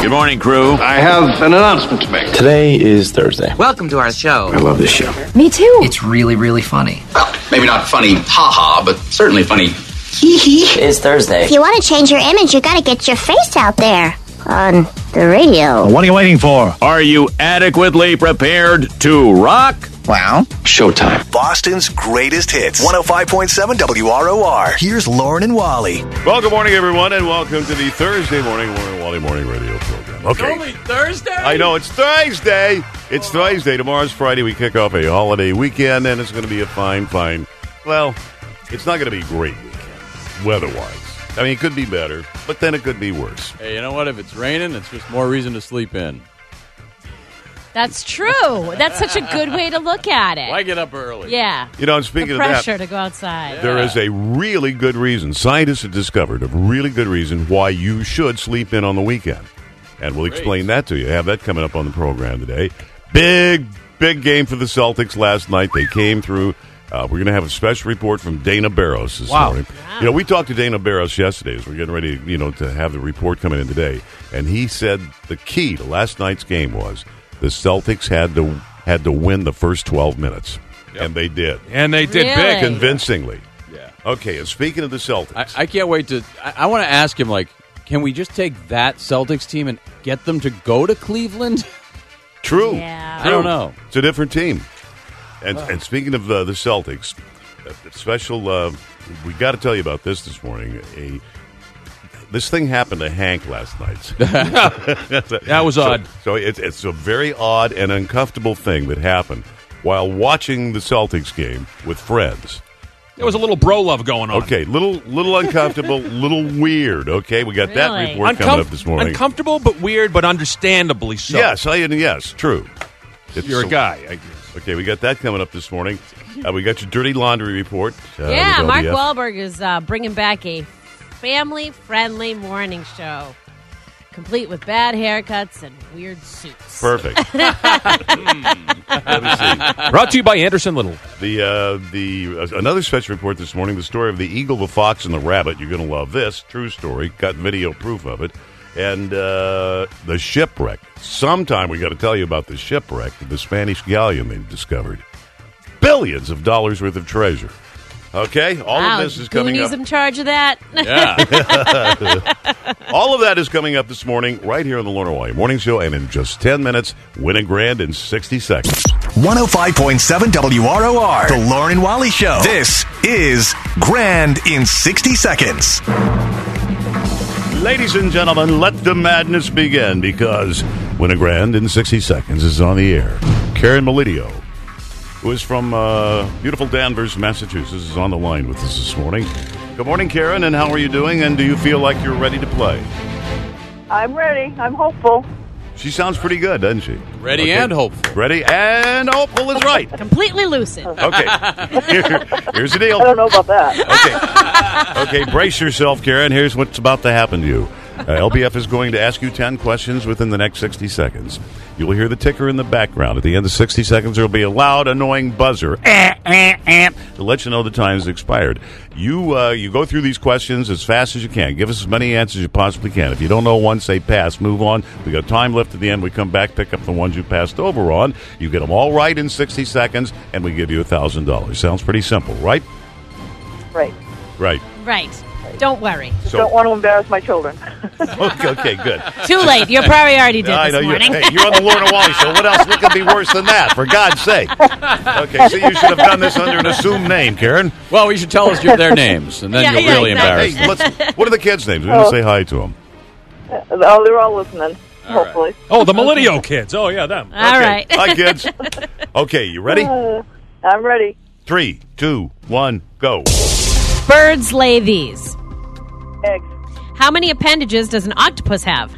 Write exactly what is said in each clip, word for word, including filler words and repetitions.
Good morning, crew. I have an announcement to make. Today is Thursday. Welcome to our show. I love this show. Me too. It's really, really funny. Well, maybe not funny, ha-ha, but certainly funny, hee-hee. It's Thursday. If you want to change your image, you got to get your face out there on the radio. What are you waiting for? Are you adequately prepared to rock? Well, Showtime. Boston's greatest hits. one oh five point seven W R O R. Here's Lauren and Wally. Well, good morning, everyone, and welcome to the Thursday morning Lauren and Wally morning radio program. Okay. It's only Thursday? I know, it's Thursday. It's Thursday. Tomorrow's Friday. We kick off a holiday weekend, and it's going to be a fine, fine, well, it's not going to be a great weekend, weather-wise. I mean, it could be better, but then it could be worse. Hey, you know what? If it's raining, it's just more reason to sleep in. That's true. That's such a good way to look at it. Why get up early? Yeah. You know, and speaking the of that, pressure to go outside. there is a really good reason. Scientists have discovered a really good reason why you should sleep in on the weekend. And we'll explain that to you. Have that coming up on the program today. Big, big game for the Celtics last night. They came through. Uh, we're going to have a special report from Dana Barros this wow. morning. Wow. You know, we talked to Dana Barros yesterday as we're getting ready, you know, to have the report coming in today. And he said the key to last night's game was the Celtics had to had to win the first twelve minutes. Yep. And they did. And they did Really? big. Convincingly. Yeah. Okay, and speaking of the Celtics. I, I can't wait to... I, I want to ask him, like, can we just take that Celtics team and get them to go to Cleveland? True. Yeah. I don't know. It's a different team. And and speaking of uh, the Celtics, a special, uh, we got to tell you about this this morning. A This thing happened to Hank last night. That was so, odd. So it's, it's a very odd and uncomfortable thing that happened while watching the Celtics game with friends. There was a little bro love going on. Okay, little little uncomfortable, little weird. Okay, we got Really? that report coming up this morning. Uncomfortable, but weird, but understandably so. Yes, I yes, true. It's You're so- a guy, I guess. Okay, we got that coming up this morning. Uh, we got your dirty laundry report. Uh, Yeah, with Mark L B F. Wahlberg is uh, bringing back a family-friendly morning show, complete with bad haircuts and weird suits. Perfect. Let me see. Brought to you by Anderson Little. The uh, the uh, another special report this morning. The story of the eagle, the fox, and the rabbit. You're going to love this. True story. Got video proof of it. And uh, the shipwreck. Sometime we got to tell you about the shipwreck of the Spanish galleon they've discovered. Billions of dollars worth of treasure. Okay, all wow, of this is coming Goonies up. in charge of that. Yeah. All of that is coming up this morning, right here on the Lauren and Wally Morning Show, and in just ten minutes, win a grand in sixty seconds. one oh five point seven W R O R. The Lauren and Wally Show. This is Grand in sixty seconds. Ladies and gentlemen, let the madness begin, because Win a Grand in sixty seconds is on the air. Karen Melidio, who is from uh, beautiful Danvers, Massachusetts, is on the line with us this morning. Good morning, Karen, and how are you doing, and do you feel like you're ready to play? I'm ready. I'm hopeful. She sounds pretty good, doesn't she? Ready Okay. and hopeful. Ready and hopeful is right. Completely lucid. Okay. Here, here's the deal. I don't know about that. Okay. Okay, brace yourself, Karen. Here's what's about to happen to you. Uh, L B F is going to ask you ten questions within the next sixty seconds. You will hear the ticker in the background. At the end of sixty seconds, there will be a loud, annoying buzzer eh, eh, eh, to let you know the time has expired. You uh, you go through these questions as fast as you can. Give us as many answers as you possibly can. If you don't know one, say pass. Move on. We got time left at the end. We come back, pick up the ones you passed over on. You get them all right in sixty seconds, and we give you one thousand dollars. Sounds pretty simple, right? Right. Right. Right. Don't worry. So, Don't want to embarrass my children. okay, okay, good. Too late. You probably already did I this know morning. You're, hey, you're on the Lauren and Wally Show. What else? What could be worse than that? For God's sake. Okay, so you should have done this under an assumed name, Karen. Well, you should tell us your, their names, and then Yeah, you'll yeah, really exactly. embarrass Hey, them. let's, what are the kids' names? We're going to say hi to them. Oh, they're all listening. All hopefully. Oh, the Melidio kids. Oh, yeah, them. All right. Hi, kids. Okay, you ready? Uh, I'm ready. Three, two, one, go. Birds lay these. Eggs. How many appendages does an octopus have?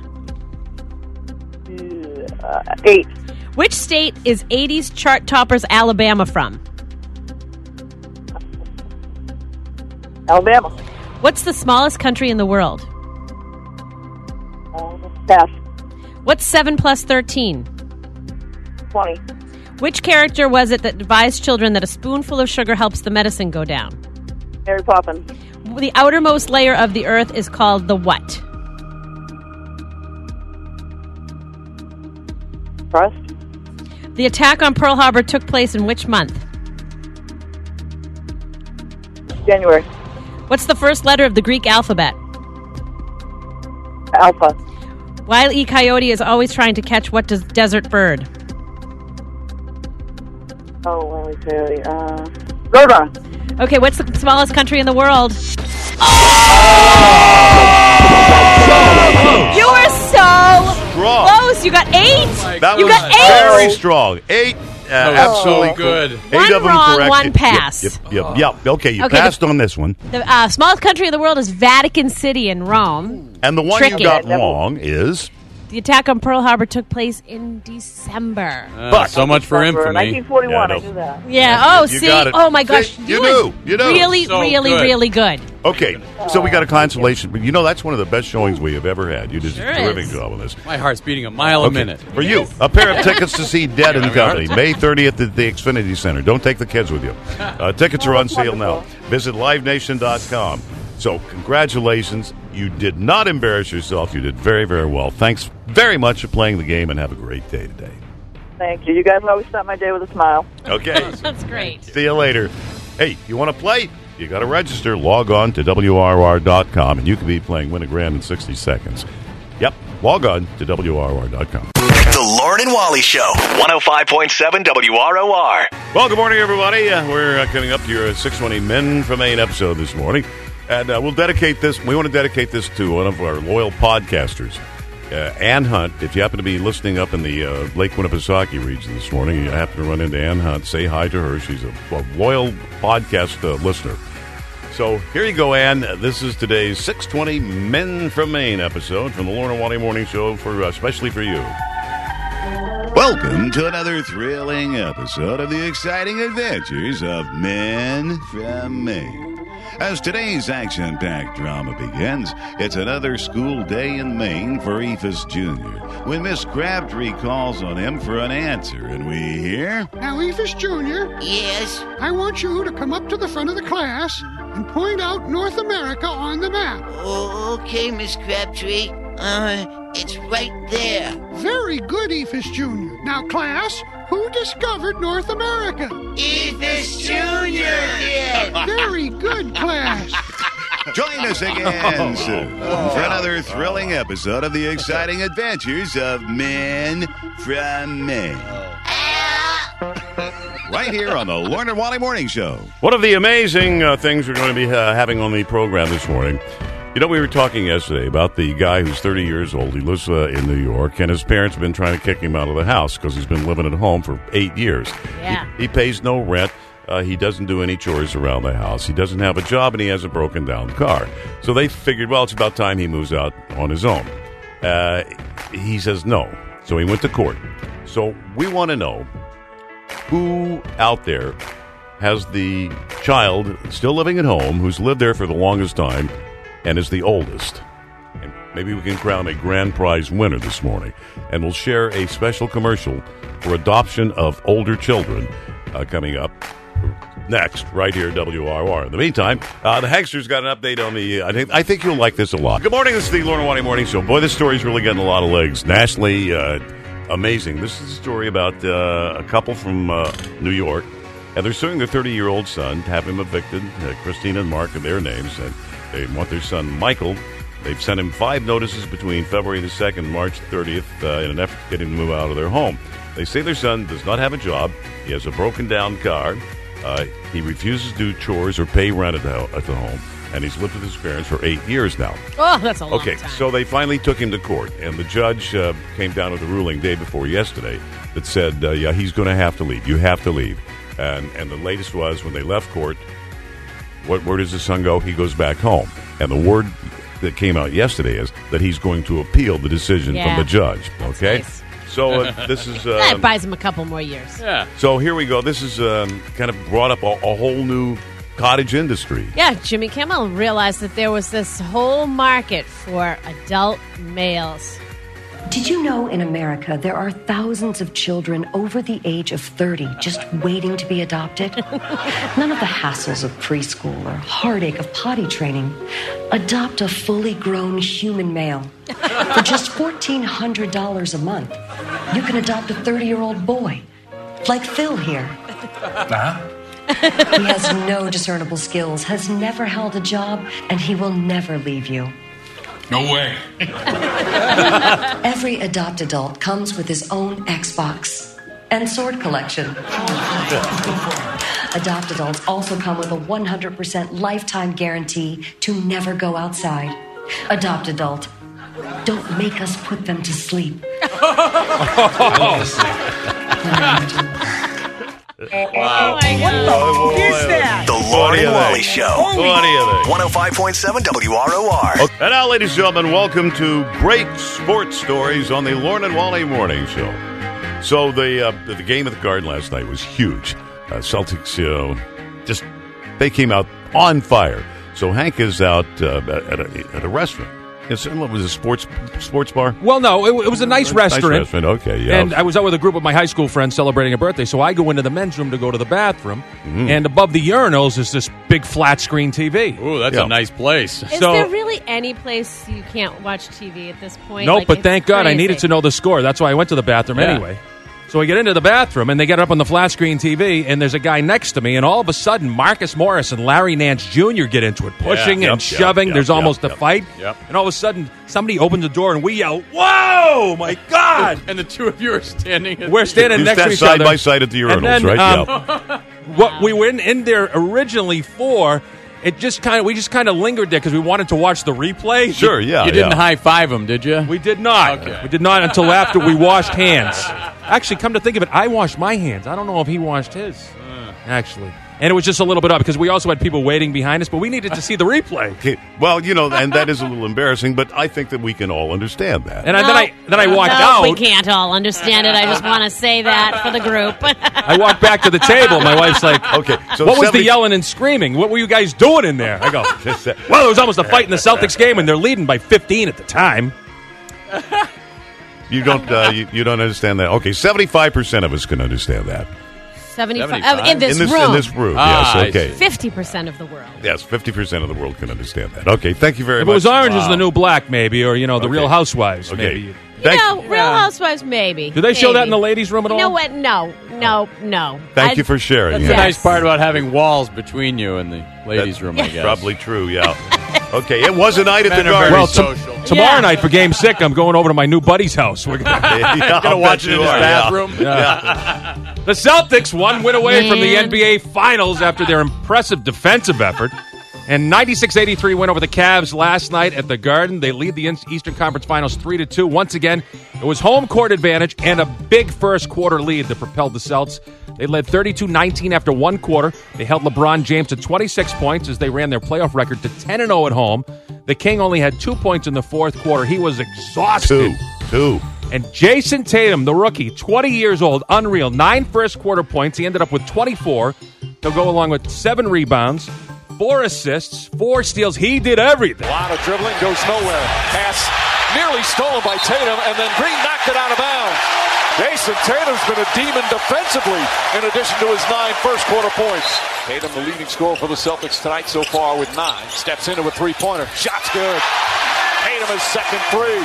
Uh, eight. Which state is eighties chart toppers Alabama from? Alabama. What's the smallest country in the world? Uh, pass. What's seven plus thirteen? twenty. Which character was it that advised children that a spoonful of sugar helps the medicine go down? Mary Poppins. The outermost layer of the earth is called the what? Trust. The attack on Pearl Harbor took place in which month? January. What's the first letter of the Greek alphabet? Alpha. Wile E. Coyote is always trying to catch what des- desert bird? Oh, let me see. Uh, Roadrunner. Okay, what's the smallest country in the world? You were so Strong. close. You got eight. That you was got eight. very strong. Eight. Uh, absolutely good. Eight One of them wrong, correct. one Yep, pass. Yep, yep, yep, yep. Okay, you Okay, passed the- on this one. The uh, smallest country in the world is Vatican City in Rome. And the one Tricky. you got wrong is... The attack on Pearl Harbor took place in December. Uh, But- so much for December, infamy. nineteen forty-one, Yeah, I no. knew that. Yeah. Oh, You see. got it. Oh my gosh. See, you was knew. You knew. Really, So really, good. really good. Okay, so we got a consolation. But you know, that's one of the best showings we have ever had. You did Sure a terrific is. job on this. My heart's beating a mile a Okay, minute. for you, a pair of tickets to see Dead and Company, May thirtieth at the Xfinity Center. Don't take the kids with you. Uh, tickets are on sale now. Visit live nation dot com. So, congratulations. You did not embarrass yourself. You did very, very well. Thanks very much for playing the game, and have a great day today. Thank you. You guys always start my day with a smile. Okay. That's great. See you later. Hey, you want to play? You got to register. Log on to W R R dot com, and you can be playing Win a Grand in sixty seconds. Yep. Log on to W R R dot com. The Lauren and Wally Show, one oh five point seven W R O R. Well, good morning, everybody. Uh, we're uh, coming up to your six twenty Men from Maine episode this morning. And uh, we'll dedicate this, we want to dedicate this to one of our loyal podcasters, uh, Ann Hunt. If you happen to be listening up in the uh, Lake Winnipesaukee region this morning, you happen to run into Ann Hunt, say hi to her. She's a, a loyal podcast uh, listener. So here you go, Ann. This is today's six twenty Men from Maine episode from the Lauren and Wally Morning Show, for uh, especially for you. Welcome to another thrilling episode of the exciting adventures of Men from Maine. As today's action-packed drama begins, it's another school day in Maine for Ephus Junior when Miss Crabtree calls on him for an answer, and we hear... Now, Ephus Junior Yes? I want you to come up to the front of the class and point out North America on the map. Oh, okay, Miss Crabtree. Uh, it's right there. Very good, Ephus Junior Now, class, who discovered North America? Ephus Junior did. Very good, class. Join us again soon for another thrilling episode of the exciting adventures of Men from Maine. Right here on the Lauren and Wally Morning Show. One of the amazing uh, things we're going to be uh, having on the program this morning. You know, we were talking yesterday about the guy who's thirty years old. He lives uh, in New York, and his parents have been trying to kick him out of the house because he's been living at home for eight years. Yeah. He, he pays no rent. Uh, he doesn't do any chores around the house. He doesn't have a job, and he has a broken down car. So they figured, well, it's about time he moves out on his own. Uh, he says no. So he went to court. So we want to know who out there has the child still living at home who's lived there for the longest time and is the oldest. And maybe we can crown a grand prize winner this morning. And we'll share a special commercial for adoption of older children uh, coming up next, right here at W R R. In the meantime, uh, the Hagster's got an update on the... Uh, I, think, I think you'll like this a lot. Good morning, this is the Lauren and Wally Morning Show. Boy, this story's really getting a lot of legs. Nationally uh, amazing. This is a story about uh, a couple from uh, New York, and they're suing their thirty-year-old son to have him evicted. Uh, Christina and Mark are their names, and they want their son, Michael. They've sent him five notices between February the second and March thirtieth uh, in an effort to get him to move out of their home. They say their son does not have a job. He has a broken-down car. Uh, he refuses to do chores or pay rent at the, at the home, and he's lived with his parents for eight years now. Oh, that's a long okay, time. so they finally took him to court, and the judge uh, came down with a ruling day before yesterday that said, uh, yeah, he's going to have to leave. You have to leave. And, and the latest was when they left court, what, where does the son go? He goes back home. And the word that came out yesterday is that he's going to appeal the decision Yeah. from the judge. Okay? Nice. So uh, this is... Uh, That buys him a couple more years. Yeah. so here we go. This is um, kind of brought up a, a whole new cottage industry. Yeah, Jimmy Kimmel realized that there was this whole market for adult males. Did you know in America there are thousands of children over the age of thirty just waiting to be adopted? None of the hassles of preschool or heartache of potty training. Adopt a fully grown human male. For just fourteen hundred dollars a month, you can adopt a thirty-year-old boy, like Phil here. Uh-huh. He has no discernible skills, has never held a job, and he will never leave you. No way. Every adopt adult comes with his own Xbox and sword collection. Adopt adults also come with a one hundred percent lifetime guarantee to never go outside. Adopt adult. Don't make us put them to sleep. Wow. Oh my God. What the f- is that? The Lauren and Wally Show. What do you think? one oh five point seven W R O R. Okay. And now, ladies and gentlemen, welcome to great sports stories on the Lauren and Wally Morning Show. So the uh, the game at the Garden last night was huge. Uh, Celtics, you know, just they came out on fire. So Hank is out uh, at, a, at a restaurant. It's, what was it, a sports sports bar? Well, no, it, it was a nice restaurant. Nice restaurant, okay, yeah. And I was out with a group of my high school friends celebrating a birthday, so I go into the men's room to go to the bathroom, Mm-hmm. and above the urinals is this big flat screen T V. Ooh, that's Yeah. a nice place. Is So- there really any place you can't watch T V at this point? Nope, Like, but it's thank God I crazy. needed to know the score. That's why I went to the bathroom Yeah. anyway. So I get into the bathroom, and they get up on the flat screen T V, and there's a guy next to me, and all of a sudden, Marcus Morris and Larry Nance Junior get into it, pushing Yeah, and yep, shoving. yep, there's yep, almost yep, a fight. Yep. And all of a sudden, somebody opens the door, and we yell, "Whoa, my God!" And the two of you are standing. At We're standing You next stand to each side other. by side at the urinals, And then, right? um, Yeah. What we were in, in there originally for, it just kind of we just kind of lingered there because we wanted to watch the replay. Sure, yeah. You didn't yeah. high five him, did you? We did not. Okay. We did not until after we washed hands. Actually, come to think of it, I washed my hands. I don't know if he washed his. Actually. And it was just a little bit up because we also had people waiting behind us, but we needed to see the replay. Okay. Well, you know, and that is a little embarrassing, but I think that we can all understand that. And I, then I then I walked no, out. we can't all understand it. I just want to say that for the group. I walked back to the table. My wife's like, Okay, so what was seventy the yelling and screaming? What were you guys doing in there? I go, well, there was almost a fight in the Celtics game, and they're leading by fifteen at the time. You don't, uh, you, you don't understand that. Okay, seventy-five percent of us can understand that. seventy-five seventy-five? Oh, in this in this, room. In this room, Ah, yes, okay. fifty percent of the world. Yes, fifty percent of the world can understand that. Okay, thank you very If much. it was Orange is Wow. the New Black, maybe, or, you know, the Okay. Real Housewives, Okay. maybe. Thank, you know, Real Housewives, maybe. Do they show that in the Maybe. ladies' room at all? You know what? No, no, no. thank I- you for sharing. That's yeah. the Yes. nice part about having walls between you and the ladies' room, I guess. Probably true, yeah. Okay, it was a night at Men the are Garden. very Well, social. tom- tomorrow Yeah. night for Game Six, I'm going over to my new buddy's house. We're gonna, Yeah, Gonna I'll watch bet it in you his are, yeah. bathroom. Yeah. the Celtics one win away from the Man. N B A Finals after their impressive defensive effort. And ninety-six eighty-three win over the Cavs last night at the Garden. They lead the Eastern Conference Finals three to two. Once again, it was home court advantage and a big first quarter lead that propelled the Celts. They led thirty-two nineteen after one quarter. They held LeBron James to twenty-six points as they ran their playoff record to ten and oh at home. The King only had two points in the fourth quarter. He was exhausted. Two. Two. And Jason Tatum, the rookie, twenty years old, unreal. Nine first quarter points. He ended up with twenty-four. He'll go along with seven rebounds, four assists, four steals. He did everything. A lot of dribbling, goes nowhere. Pass nearly stolen by Tatum, and then Green knocked it out of bounds. Jason Tatum's been a demon defensively in addition to his nine first quarter points. Tatum, the leading scorer for the Celtics tonight so far with nine. Steps into a three-pointer. Shot's good. Tatum his second three.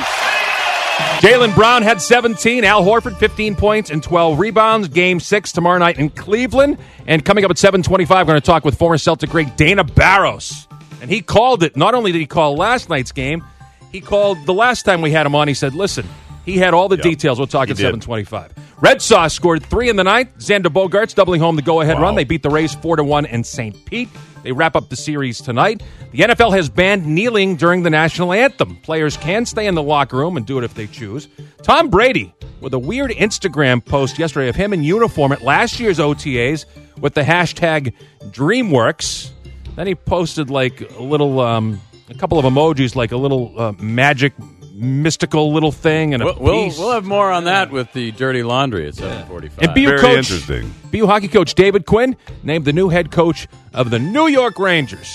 Jaylen Brown had seventeen. Al Horford, fifteen points and twelve rebounds. Game six tomorrow night in Cleveland. And coming up at seven twenty-five, we're going to talk with former Celtic great Dana Barros. And he called it. Not only did he call last night's game, he called the last time we had him on. He said, listen, he had all the Yep. details. We'll talk He at did. seven twenty-five. Red Sox scored three in the ninth. Xander Bogaerts doubling home the go-ahead Wow. run. They beat the Rays four to one in Saint Pete. They wrap up the series tonight. The N F L has banned kneeling during the national anthem. Players can stay in the locker room and do it if they choose. Tom Brady, with a weird Instagram post yesterday of him in uniform at last year's O T As with the hashtag DreamWorks. Then he posted like a little, um, a couple of emojis, like a little uh, magic, mystical little thing and a We'll, we'll, piece. we'll have more on that with the dirty laundry at seven forty-five. And B U Very coach, interesting. B U hockey coach David Quinn named the new head coach of the New York Rangers.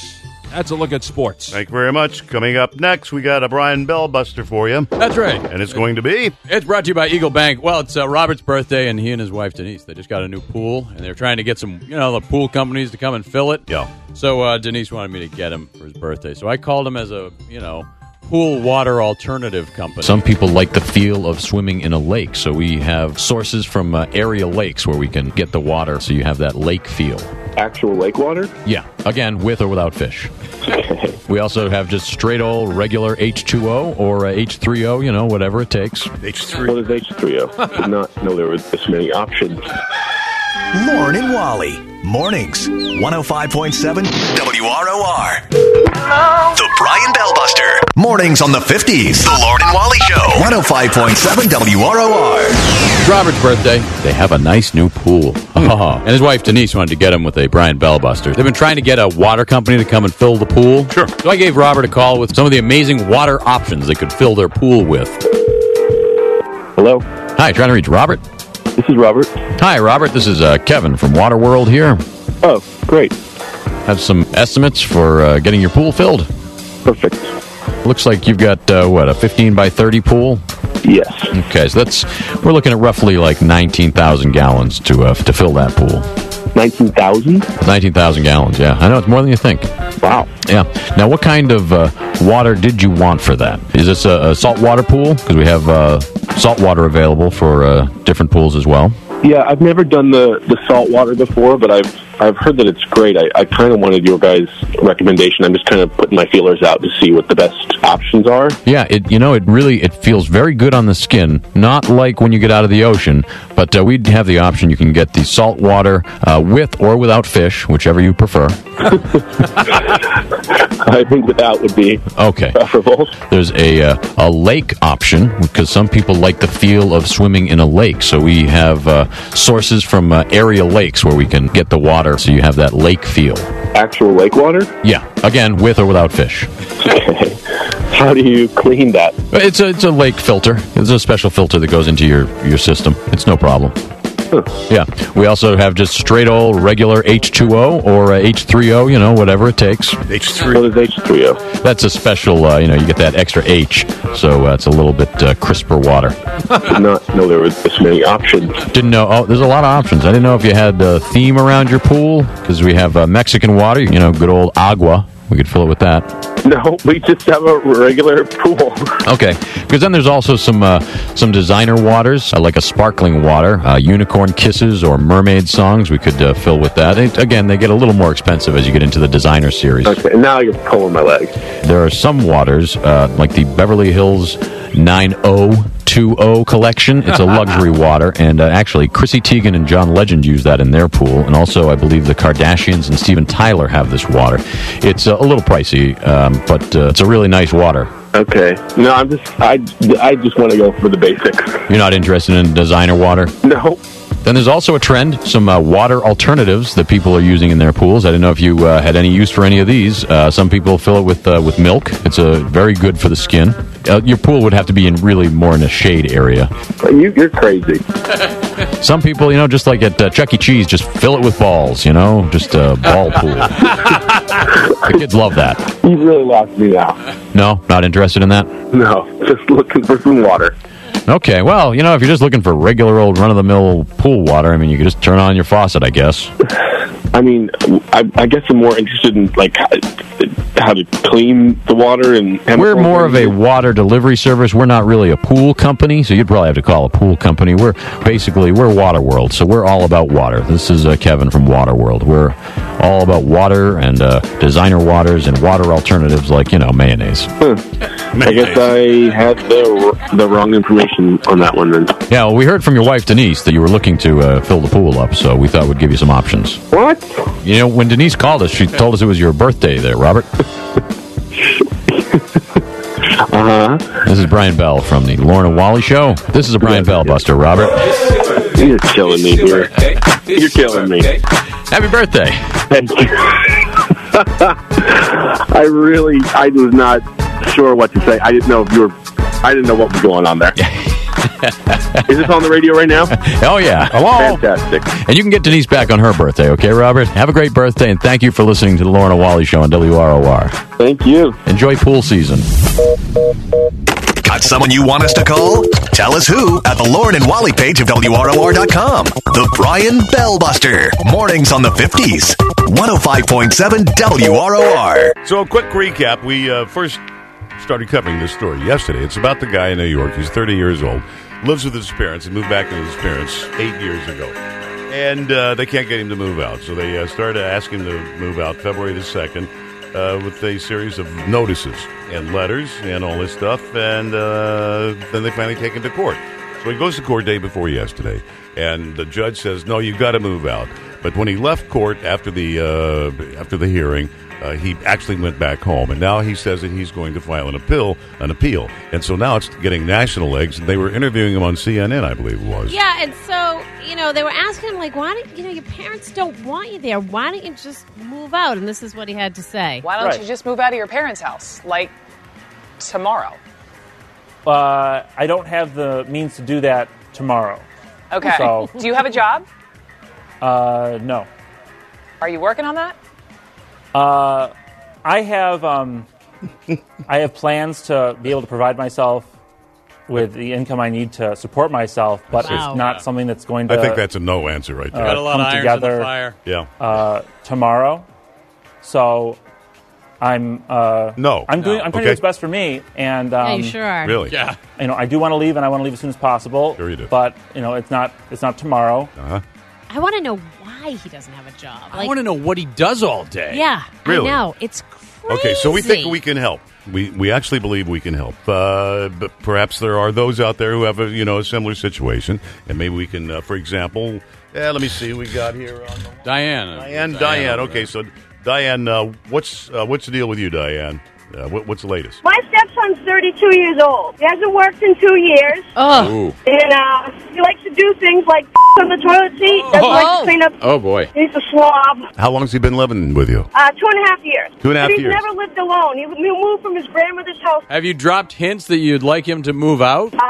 That's a look at sports. Thank you very much. Coming up next, we got a Brian Bell Buster for you. That's right. And it's going to be? It's brought to you by Eagle Bank. Well, it's uh, Robert's birthday, and he and his wife, Denise, they just got a new pool, and they're trying to get some, you know, the pool companies to come and fill it. Yeah. So uh, Denise wanted me to get him for his birthday. So I called him as a, you know, pool water alternative company. Some people like the feel of swimming in a lake, so we have sources from uh, area lakes where we can get the water so you have that lake feel. Actual lake water? Yeah, again, with or without fish. We also have just straight old regular H two O or uh, H three O, you know, whatever it takes. H three. What is H three O? I did not know there were this many options. Lauren and Wally. Mornings. one oh five point seven W R O R. The Brian Bell Buster. Mornings on the fifties. The Lauren and Wally Show. one oh five point seven W R O R. It's Robert's birthday. They have a nice new pool. Oh. And his wife, Denise, wanted to get him with a Brian Bell Buster. They've been trying to get a water company to come and fill the pool. Sure. So I gave Robert a call with some of the amazing water options they could fill their pool with. Hello? Hi, trying to reach Robert? This is Robert. Hi, Robert. This is uh, Kevin from Waterworld here. Oh, great. Have some estimates for uh, getting your pool filled. Perfect. Looks like you've got, uh, what, a fifteen by thirty pool? Yes. Okay, so that's, we're looking at roughly like nineteen thousand gallons to uh, to fill that pool. nineteen thousand? nineteen thousand gallons, yeah. I know, it's more than you think. Wow. Yeah. Now, what kind of uh, water did you want for that? Is this a, a saltwater pool? Because we have uh, salt water available for uh, different pools as well. Yeah, I've never done the, the salt water before, but I've I've heard that it's great. I, I kind of wanted your guys' recommendation. I'm just kind of putting my feelers out to see what the best options are. Yeah, it you know, it really, it feels very good on the skin. Not like when you get out of the ocean, but uh, we have the option. You can get the salt water uh, with or without fish, whichever you prefer. I think without would be okay. preferable. There's a uh, a lake option because some people like the feel of swimming in a lake. So we have uh, sources from uh, area lakes where we can get the water so you have that lake feel. Actual lake water? Yeah, again, with or without fish. Okay. How do you clean that? It's a, it's a lake filter. It's a special filter that goes into your, your system. It's no problem. Huh. Yeah. We also have just straight old regular H two O or uh, H three O, you know, whatever it takes. H three. What is H three O? That's a special, uh, you know, you get that extra H, so uh, it's a little bit uh, crisper water. Did not know there were this many options. Didn't know. Oh, there's a lot of options. I didn't know if you had a theme around your pool, because we have uh, Mexican water, you know, good old agua. We could fill it with that. No, we just have a regular pool. Okay, because then there's also some uh, some designer waters, uh, like a sparkling water, uh, unicorn kisses or mermaid songs. We could uh, fill with that. It, again, they get a little more expensive as you get into the designer series. Okay, now you're pulling my leg. There are some waters, uh, like the Beverly Hills nine oh two oh collection. It's a luxury water, and uh, actually, Chrissy Teigen and John Legend use that in their pool, and also, I believe, the Kardashians and Steven Tyler have this water. It's uh, a little pricey, um, but uh, it's a really nice water. Okay. No, I'm just, I, I just want to go for the basics. You're not interested in designer water? No. Then there's also a trend, some uh, water alternatives that people are using in their pools. I didn't know if you uh, had any use for any of these. Uh, some people fill it with uh, with milk. It's uh, very good for the skin. Uh, your pool would have to be in really more in a shade area. You, you're crazy. Some people, you know, just like at uh, Chuck E. Cheese, just fill it with balls, you know, just a ball pool. The kids love that. You really lost me now. No, not interested in that? No, just looking for some water. Okay, well, you know, if you're just looking for regular old run-of-the-mill pool water, I mean, you could just turn on your faucet, I guess. I mean, I, I guess I'm more interested in, like, how, how to clean the water. And we're more of a water delivery service. We're not really a pool company, so you'd probably have to call a pool company. We're basically, we're Waterworld, so we're all about water. This is uh, Kevin from Waterworld. We're all about water and uh, designer waters and water alternatives like, you know, mayonnaise. Huh. I guess I had the the wrong information on that one then. Yeah, well, we heard from your wife, Denise, that you were looking to uh, fill the pool up, so we thought we'd give you some options. What? You know, when Denise called us, she told us it was your birthday there, Robert. Uh-huh. This is Brian Bell from the Lauren and Wally Show. This is a Brian Bell Buster, Robert. You're killing me here. You're killing me. Happy birthday. Thank you. I really, I was not sure what to say. I didn't know if you were, I didn't know what was going on there. Is this on the radio right now? Oh, yeah. Hello. Fantastic. And you can get Denise back on her birthday, okay, Robert? Have a great birthday, and thank you for listening to the Lauren and Wally Show on W R O R. Thank you. Enjoy pool season. Got someone you want us to call? Tell us who at the Lauren and Wally page of W R O R dot com. The Brian Bellbuster. Mornings on the fifties. one oh five point seven W R O R. So a quick recap. We uh, first started covering this story yesterday. It's about the guy in New York. He's thirty years old. Lives with his parents. He moved back to his parents eight years ago. And uh, they can't get him to move out. So they uh, started asking him to move out February the second. Uh, with a series of notices and letters and all this stuff, and uh, then they finally take him to court. So he goes to court day before yesterday, and the judge says, "No, you've got to move out." But when he left court after the uh, after the hearing, uh, he actually went back home, and now he says that he's going to file an appeal, an appeal, and so now it's getting national legs. And they were interviewing him on C N N, I believe it was. Yeah, and so you know they were asking him like, "Why don't you know your parents don't want you there? Why don't you just move out?" And this is what he had to say. Why don't Right. you just move out of your parents' house, like tomorrow? Uh, I don't have the means to do that tomorrow. Okay. So, Do you have a job? uh, no. Are you working on that? Uh, I have um, I have plans to be able to provide myself with the income I need to support myself, but Wow. it's not something that's going to. I think that's a no answer right there. Uh, Got a lot come of irons in the together, fire. Yeah. Uh, tomorrow. So I'm uh, no. I'm doing. No. I'm trying Okay. to do what's best for me, and um, Yeah, you sure are. Really? Yeah. You know, I do want to leave, and I want to leave as soon as possible. Sure you do. But you know, it's not. It's not tomorrow. Uh-huh. I want to know why he doesn't have a job. I want to know what he does all day. Yeah, Really? I know. It's crazy. Okay, so we think we can help. We we actually believe we can help. Uh, but perhaps there are those out there who have a you know a similar situation, and maybe we can, uh, for example, yeah. Let me see, who we got here on the Diane. Diane. Diane. Okay, so Diane, uh, what's uh, what's the deal with you, Diane? Uh, what, what's the latest? My stepson's thirty-two years old. He hasn't worked in two years. Oh. And uh, he likes to do things like on the toilet seat. Doesn't Oh. like to clean up. Oh boy. He's a slob. How long's he been living with you? Uh, two and a half years. Two and a half but he's years. never lived alone. He he moved from his grandmother's house. Have you dropped hints that you'd like him to move out? Uh,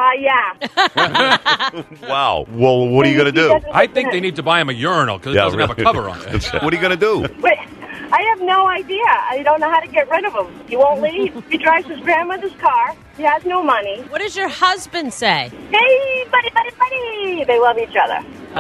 yeah. Wow. Well, what are you going to do? I think they need to buy him a urinal because it Yeah, doesn't have a really. cover on it. What are you going to do? But I have no idea. I don't know how to get rid of him. He won't leave. He drives his grandmother's car. He has no money. What does your husband say? Hey, buddy, buddy, buddy. They love each other.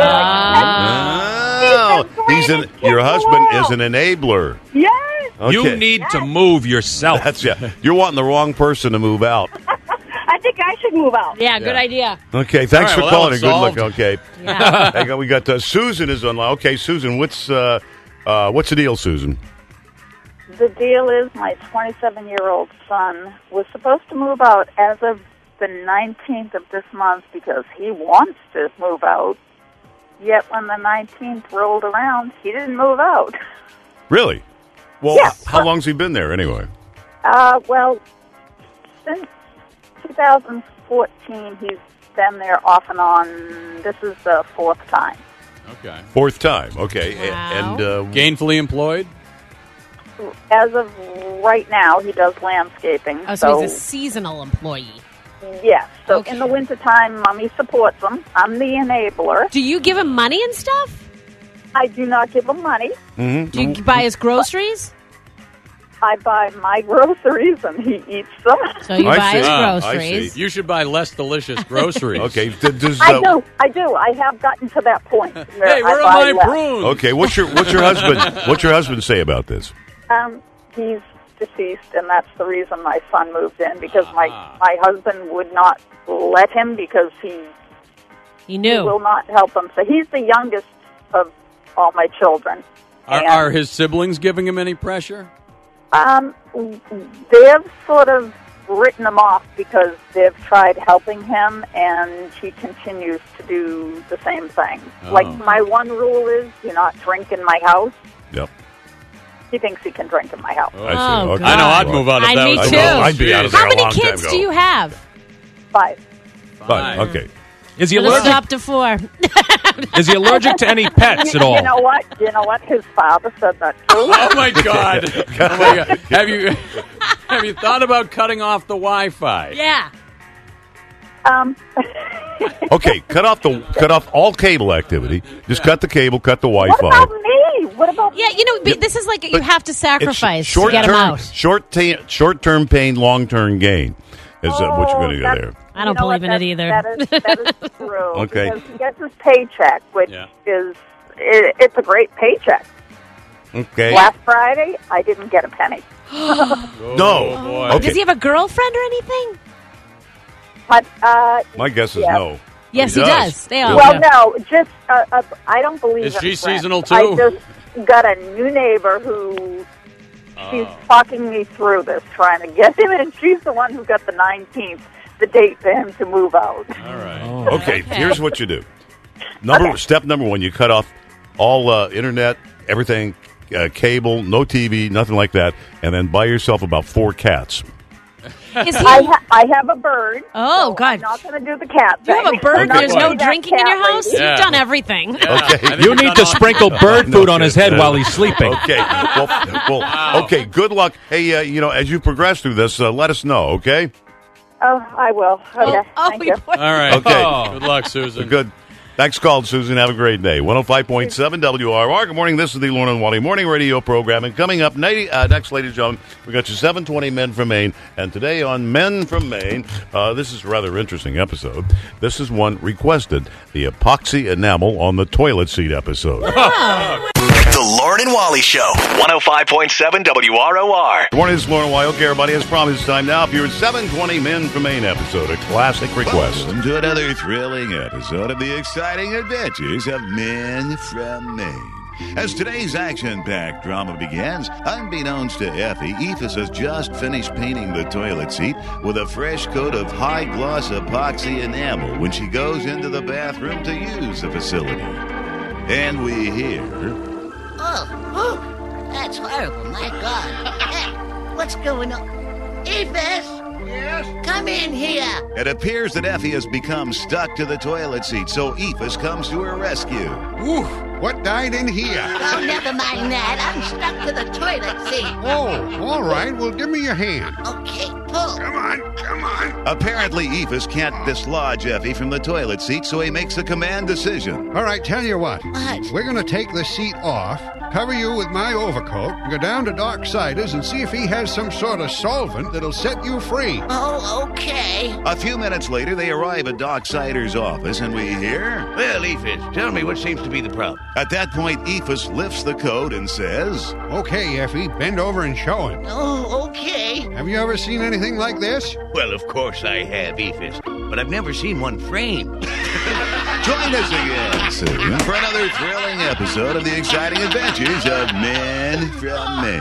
Oh, he's an, your husband is an enabler. Yes. You need to move yourself. That's yeah. You're wanting the wrong person to move out. I think I should move out. Yeah, good Yeah. idea. Okay, thanks All right, for well, that calling. one's Good solved. luck. Okay. Yeah. Hang on, we got uh, Susan is online. Okay, Susan, what's uh, uh, what's the deal, Susan? The deal is my twenty-seven-year-old son was supposed to move out as of the nineteenth of this month because he wants to move out. Yet when the nineteenth rolled around, he didn't move out. Really? Well, Yeah. how long's he been there anyway? Uh, well, since two thousand fourteen, he's been there off and on. This is the fourth time. Okay. Fourth time. Okay, A- Wow. and uh, Gainfully employed? As of right now, he does landscaping. Oh, so he's a seasonal employee. Yes. So in the wintertime, Mommy supports him. I'm the enabler. Do you give him money and stuff? I do not give him money. Mm-hmm. Do you buy his groceries? I buy my groceries and he eats them. So you I buy see. his Ah, I groceries. see. You should buy less delicious groceries. Okay, d- does, I uh, do. I do. I have gotten to that point. Where Hey, where I are buy my less. prunes? okay, what's your what's your husband what's your husband say about this? Um, he's deceased, and that's the reason my son moved in because my my husband would not let him because he He he knew. will not help him. So he's the youngest of all my children. Are, And, are his siblings giving him any pressure? Um, they've sort of written him off because they've tried helping him, and he continues to do the same thing. Oh. Like, my one rule is, do not drink in my house. Yep. He thinks he can drink in my house. I see. Oh, Okay. God. I know I'd move out if I- that me was too. the I know, rule. I'd be out of there How a many long time kids ago. do you have? Five. Fine. Okay. Is he Let's allergic? stop to four. Is he allergic to any pets you, at all? You know what? You know what? His father said that too. Oh my God! Oh my God! Have you have you thought about cutting off the Wi-Fi? Yeah. Um, Okay, cut off the cut off all cable activity. Just cut the cable, cut the what Wi-Fi. about me? What about Yeah, you know, but this is like you have to sacrifice to Short get them term, out. short ta- short term pain, long term gain is uh, what you're going to do that's- there. I don't you know believe what? in it either. That is, that is true. Okay. Because he gets his paycheck, which Yeah. is it, it's a great paycheck. Okay. Last Friday, I didn't get a penny. No. Okay. Does he have a girlfriend or anything? But uh, My guess is yeah. no. Yes, he does. They all well, do. no, just uh, uh, I don't believe. Is in she friends. seasonal, I too? just got a new neighbor who she's Oh. talking me through this, trying to get him, and she's the one who got the nineteenth, the date for him to move out. All right. Okay, here's what you do. Number Step number one, you cut off all uh, internet, everything, uh, cable, no T V, nothing like that, and then buy yourself about four cats. Is he? I, ha- I have a bird. Oh, so God. I'm not going to do the cat You thing. have a bird. I'm not There's gonna no be that drinking in cat your house. lady. Yeah. You've done everything. Okay. You need to sprinkle bird food on his head while he's sleeping. Okay. Well, well, okay. Good luck. Hey, uh, you know, as you progress through this, uh, let us know. Okay. Oh, I will. Okay, Oh, thank you you. All right. Okay. Oh. Good luck, Susan. Good. Thanks, called Susan. Have a great day. one oh five point seven W R R. Good morning. This is the Lorne and Wally Morning Radio program. And coming up night, uh, next, ladies and gentlemen, we got your seven twenty Men from Maine. And today on Men from Maine, uh, this is a rather interesting episode. This is one requested, the epoxy enamel on the toilet seat episode. The Lorne and Wally Show. one oh five point seven W R O R. Good morning, this is Lauren Wild. Okay, everybody, as promised, it's time now for your seven twenty Men from Maine episode, a classic request. Welcome to another thrilling episode of the exciting adventures of Men from Maine. As today's action-packed drama begins, unbeknownst to Effie, Ephus has just finished painting the toilet seat with a fresh coat of high-gloss epoxy enamel when she goes into the bathroom to use the facility. And we hear... Oh, oh, that's horrible. My God. Eh, what's going on? Ephus? Yes? Come in here. It appears that Effie has become stuck to the toilet seat, so Ephus comes to her rescue. Oof, what died in here? Oh, never mind that. I'm stuck to the toilet seat. Oh, all right. Well, give me your hand. Okay, pull. Come on, come on. Apparently, Ephus can't dislodge Effie from the toilet seat, so he makes a command decision. All right, tell you what. What? We're going to take the seat off, cover you with my overcoat, go down to Doc Siders and see if he has some sort of solvent that'll set you free. Oh, okay. A few minutes later, they arrive at Doc Sider's office, and we hear... Well, Ephus, tell me what seems to be the problem. At that point, Ephus lifts the coat and says... Okay, Effie, bend over and show him. Oh, okay. Have you ever seen anything like this? Well, of course I have, Ephus, but I've never seen one framed. Join us again soon for another thrilling episode of the exciting adventures of Men from Maine.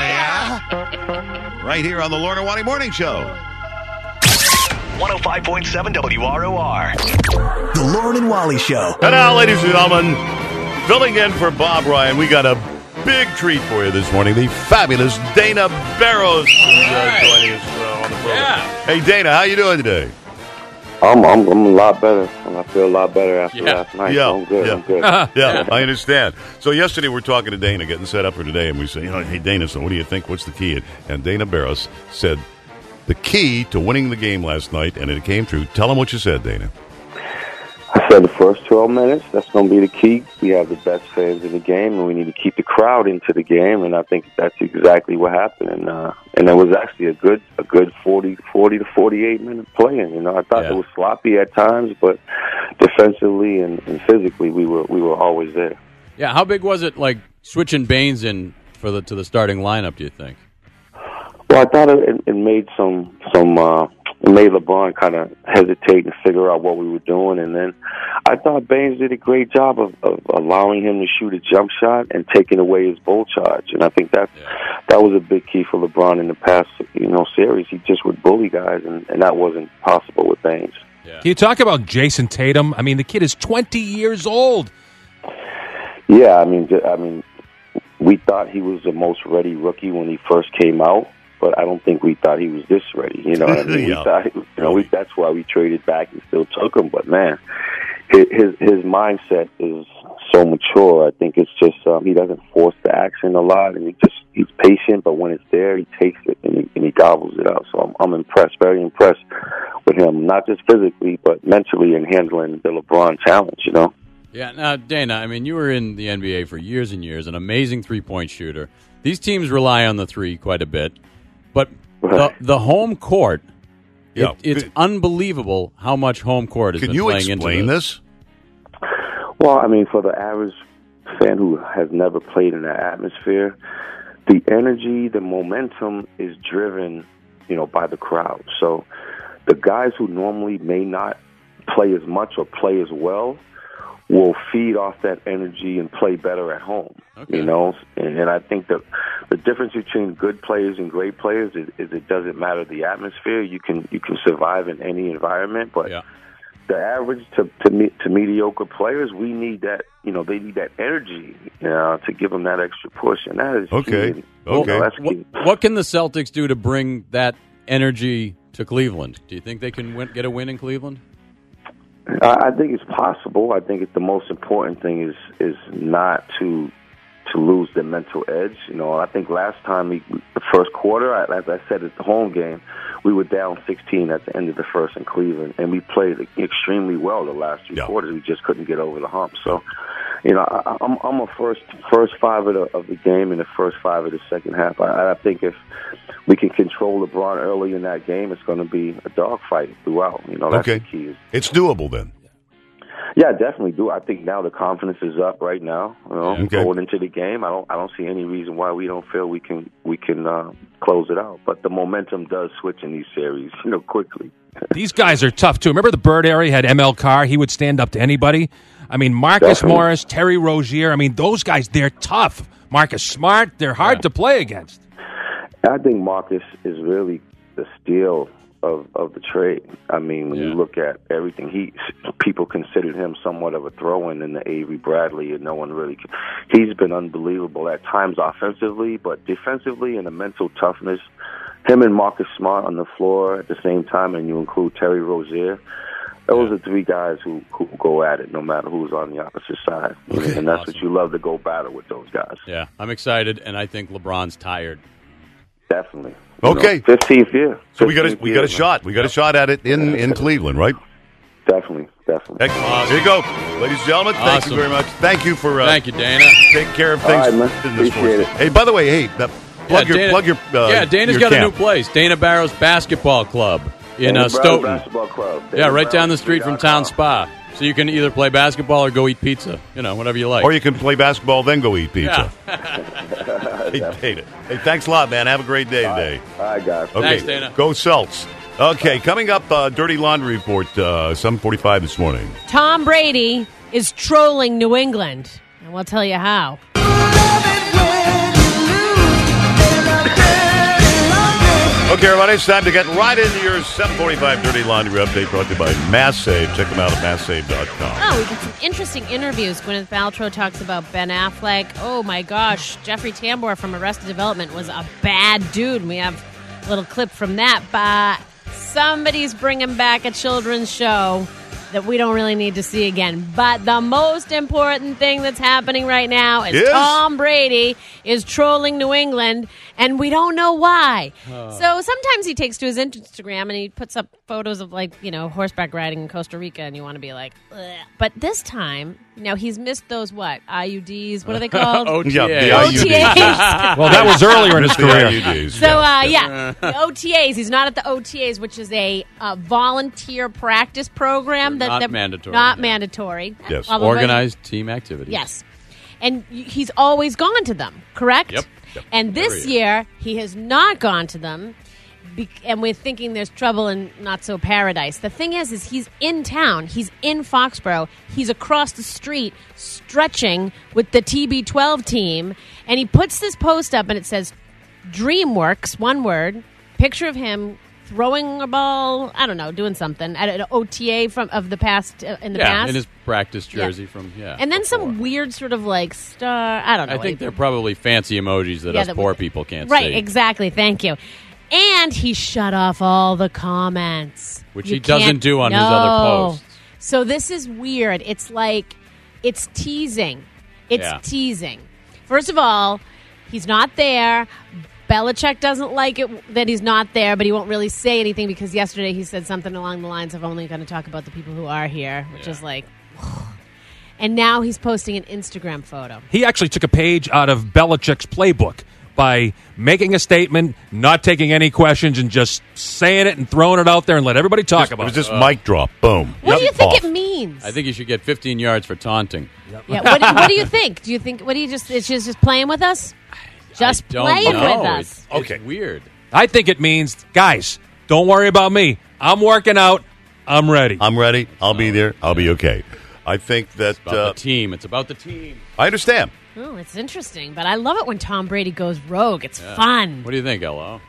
Right here on the Lorne and Wally Morning Show. one oh five point seven W R O R. The Lorne and Wally Show. And now, ladies and gentlemen, filling in for Bob Ryan, we got a big treat for you this morning. The fabulous Dana Barrows is uh, joining us uh, on the program. Hey, Dana, how you doing today? I'm, I'm I'm a lot better, and I feel a lot better after Yeah. last night. Yeah. So I'm good. Yeah. I'm good. yeah, I understand. So yesterday we were talking to Dana, getting set up for today, and we said, you know, hey, Dana, so what do you think? What's the key? And Dana Barrows said, the key to winning the game last night, and it came true. Tell him what you said, Dana. I said the first twelve minutes, that's going to be the key. We have the best fans in the game, and we need to keep the crowd into the game, and I think that's exactly what happened. And uh, and it was actually a good a good forty, forty to forty-eight minute playing. You know, I thought Yeah. it was sloppy at times, but defensively and, and physically, we were we were always there. Yeah, how big was it, like, switching Baines in for the to the starting lineup, do you think? Well, I thought it, it made some some uh, it made LeBron kind of hesitate and figure out what we were doing, and then I thought Baines did a great job of, of allowing him to shoot a jump shot and taking away his bull charge, and I think that Yeah. that was a big key for LeBron in the past you know series. He just would bully guys, and, and that wasn't possible with Baines. Can you talk about Jason Tatum? I mean, the kid is twenty years old. Yeah, I mean, I mean, we thought he was the most ready rookie when he first came out, but I don't think we thought he was this ready. You know what I mean? Yeah. We thought, you know, we, that's why we traded back and still took him. But man, his his, his mindset is so mature. I think it's just um, he doesn't force the action a lot, and he just he's patient. But when it's there, he takes it and he, and and he gobbles it out. So I'm, I'm impressed, very impressed with him, not just physically, but mentally in handling the LeBron challenge, you know? Yeah, now, Dana, I mean, you were in the N B A for years and years, an amazing three-point shooter. These teams rely on the three quite a bit, but the, the home court, Yeah. it, it's unbelievable how much home court has Can been you playing into explain this. this? Well, I mean, for the average fan who has never played in that atmosphere, the energy, the momentum is driven, you know, by the crowd. So the guys who normally may not play as much or play as well will feed off that energy and play better at home. Okay. You know, and, and I think that the difference between good players and great players is, is it doesn't matter the atmosphere. You can you can survive in any environment, but yeah. the average to to, me, to mediocre players, we need that. You know, they need that energy, you know, to give them that extra push, and that is Okay. key. Well, You know, that's key. what, what can the Celtics do to bring that energy to Cleveland? Do you think they can win, get a win in Cleveland? I I think it's possible. I think it's the most important thing is is not to to lose the mental edge. You know, I think last time we, the first quarter, as I said, at the home game, we were down sixteen at the end of the first in Cleveland, and we played extremely well the last two yeah. quarters. We just couldn't get over the hump. So, you know, I, I'm I'm a first first five of the of the game and the first five of the second half. I, I think if we can control LeBron early in that game, it's going to be a dogfight throughout. You know, that's okay. the key. It's doable then. Yeah, definitely do. I think now the confidence is up right now. You know, Okay. going into the game, I don't I don't see any reason why we don't feel we can we can uh, close it out. But the momentum does switch in these series, you know, quickly. These guys are tough, too. Remember the Bird area had M L Carr? He would stand up to anybody. I mean, Marcus Definitely. Morris, Terry Rozier. I mean, those guys, they're tough. Marcus Smart, they're hard to play against. I think Marcus is really the steal of, of the trade. I mean, when you look at everything, he people considered him somewhat of a throw-in in the Avery Bradley, and no one really. He's been unbelievable at times offensively, but defensively and the mental toughness. Him and Marcus Smart on the floor at the same time, and you include Terry Rozier. Those are three guys who, who go at it no matter who's on the opposite side. Okay. And that's what you love to go battle with those guys. Yeah, I'm excited, and I think LeBron's tired. Definitely. Okay. You know, fifteenth year. So we got a fifteenth we year, got a man. shot. We got a shot at it in, in Cleveland, right? Definitely, definitely. Excellent. Here you go, ladies and gentlemen. Thank Awesome. you very much. Thank you for uh, Thank you, Dana. taking care of All things right, man. in this Appreciate sports. Hey, by the way, hey, uh, plug Yeah, your Dana- plug your uh, yeah, Dana's your got camp. a new place, Dana Barrows Basketball Club in Dana uh, Brown Stoughton. Basketball Club. Yeah, Dana right Brown down the street from Town Spa. So you can either play basketball or go eat pizza. You know, whatever you like. Or you can play basketball, then go eat pizza. Yeah. hey, Dana. Hey, thanks a lot, man. Have a great day today. All right, guys. Okay, Thanks, Dana. Go Celts. Okay, coming up, uh, Dirty Laundry Report, uh, seven forty-five this morning. Tom Brady is trolling New England, and we'll tell you how. Okay, everybody, it's time to get right into your seven forty-five Dirty Laundry Update brought to you by Mass Save. Check them out at mass save dot com. Oh, we get some interesting interviews. Gwyneth Paltrow talks about Ben Affleck. Oh, my gosh. Jeffrey Tambor from Arrested Development was a bad dude. We have a little clip from that. But somebody's bringing back a children's show that we don't really need to see again. But the most important thing that's happening right now is Yes. Tom Brady is trolling New England, and we don't know why. Oh. So sometimes he takes to his Instagram and he puts up photos of, like, you know, horseback riding in Costa Rica, and you want to be like, ugh. But this time, now he's missed those, what, I U Ds? What are they called? O T As. Yeah, the O I U Ds. T As. Well, that was earlier in his The career. I U Ds. So, uh, yeah, the O T As. He's not at the O T As, which is a uh, volunteer practice program. that Not that- mandatory, Not yeah. mandatory. Yes, Although- organized team activities. Yes. And y- he's always gone to them, correct? Yep. Yep. And this Very. year, he has not gone to them, be- and we're thinking there's trouble in Not So Paradise. The thing is, is he's in town. He's in Foxborough. He's across the street stretching with the T B twelve team, and he puts this post up, and it says, DreamWorks, one word, picture of him throwing a ball, I don't know, doing something at an O T A from of the past, uh, in the yeah, past. in his practice Yeah. jersey from, yeah. And then some weird sort of like star, I don't know. I think like- they're probably fancy emojis that Yeah, us that poor we- people can't Right, see. exactly. Thank you. And he shut off all the comments. Which You he doesn't can't- do on his No. other posts. So this is weird. It's like, it's teasing. It's Yeah. teasing. First of all, he's not there, Belichick doesn't like it that he's not there, but he won't really say anything because yesterday he said something along the lines of only going to talk about the people who are here, which Yeah. is like... And now he's posting an Instagram photo. He actually took a page out of Belichick's playbook by making a statement, not taking any questions, and just saying it and throwing it out there and let everybody talk Just- about it was it. just mic drop. Boom. What do you think Off. it means? I think you should get fifteen yards for taunting. Yeah. What, do- what do you think? Do you think? What do you just? It's just, just playing with us. Just Don't playing know. with us. It's, it's Okay. weird. I think it means, guys, don't worry about me. I'm working out. I'm ready. I'm ready. I'll be there. I'll be okay. I think that About uh, the team. It's about the team. I understand. Oh, it's interesting, but I love it when Tom Brady goes rogue. It's Yeah. fun. What do you think, L O?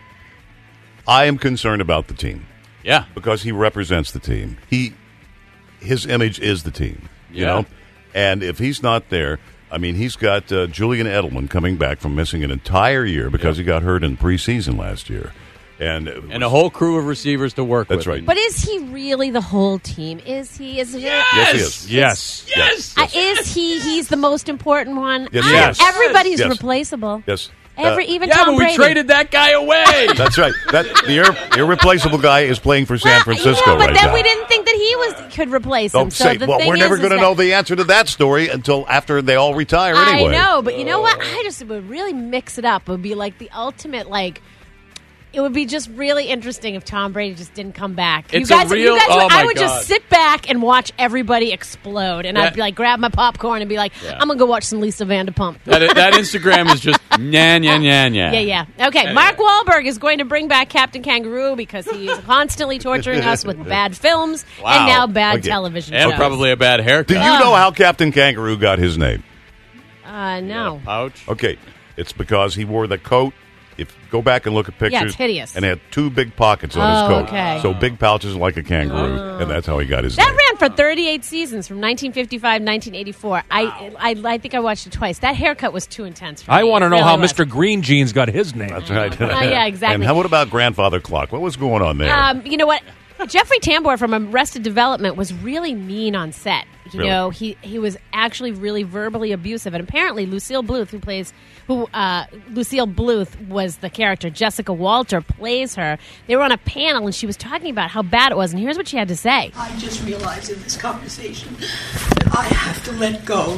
I am concerned about the team. Yeah. Because he represents the team. He, his image is the team. You Yeah. know, and if he's not there, I mean, he's got uh, Julian Edelman coming back from missing an entire year because he got hurt in preseason last year, and it And a whole crew of receivers to work That's with. right. But is he really the whole team? Is he? Is he? Yes, he is. Yes. Yes. Uh, is he? He's the most important one. Yes, I- he is. Everybody's Yes. replaceable. Yes. Every Uh, even Yeah, Tom but we Brady. traded that guy away. That's right. That the ir- irreplaceable guy is playing for San Francisco yeah, but right then now. we didn't think that he was could replace him. Don't so say. the Well, thing we're is, never is going to that- know the answer to that story until after they all retire. Anyway, I know, but you know what? I just would really mix it up. It would be like the ultimate, like. It would be just really interesting if Tom Brady just didn't come back. It's you guys, a real- you guys would, oh my I would God. just sit back and watch everybody explode, and That- I'd be like, grab my popcorn and be like, Yeah. I'm gonna go watch some Lisa Vanderpump. that, that Instagram is just nyan, nyan, nyan, nyan. Yeah, yeah. Okay, Mark Wahlberg is going to bring back Captain Kangaroo because he's constantly torturing us with bad films and Wow. now bad Okay. television And shows. probably a bad haircut. do you know how Captain Kangaroo got his name? Uh, no. Pouch. Okay, it's because he wore the coat. If go back and look at pictures, Yeah, it's hideous. and he had two big pockets on his Oh, coat, okay. so big pouches like a kangaroo, and that's how he got his That name. ran for thirty-eight seasons from nineteen fifty-five to nineteen eighty-four. I, I I think I watched it twice. That haircut was too intense for me. I want to It know really how was. Mister Green Jeans got his name. That's right. Uh, yeah, exactly. And how what about Grandfather Clock? What was going on there? Um, you know what? Jeffrey Tambor from Arrested Development was really mean on set. You Really? know, he he was actually really verbally abusive, and apparently Lucille Bluth, who plays who uh, Lucille Bluth was the character. Jessica Walter plays her. They were on a panel, and she was talking about how bad it was. And here's what she had to say. I just realized in this conversation that I have to let go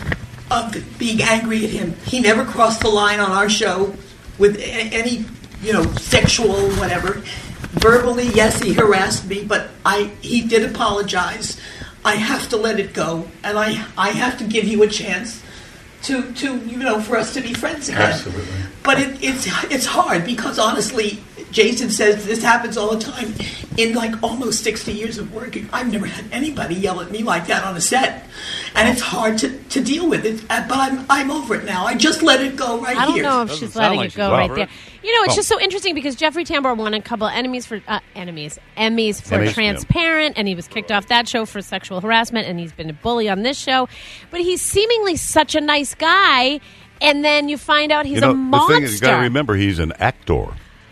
of being angry at him. He never crossed the line on our show with a- any, you know, sexual whatever. Verbally, yes, he harassed me, but I he did apologize. I have to let it go, and I I have to give you a chance to to you know for us to be friends again. Absolutely. But it, it's it's hard because honestly, Jason says this happens all the time. In like almost sixty years of working, I've never had anybody yell at me like that on a set, and it's hard to, to deal with it. uh, But I'm I'm over it now. I just let it go right I don't here. know if she's letting it go right there. You know, it's Oh. just so interesting because Jeffrey Tambor won a couple of enemies for uh, enemies, Emmys for Emmys, yeah. Transparent, and he was kicked off that show for sexual harassment, and he's been a bully on this show. But he's seemingly such a nice guy, and then you find out he's you know, a monster. the thing is, you got to remember, he's an actor.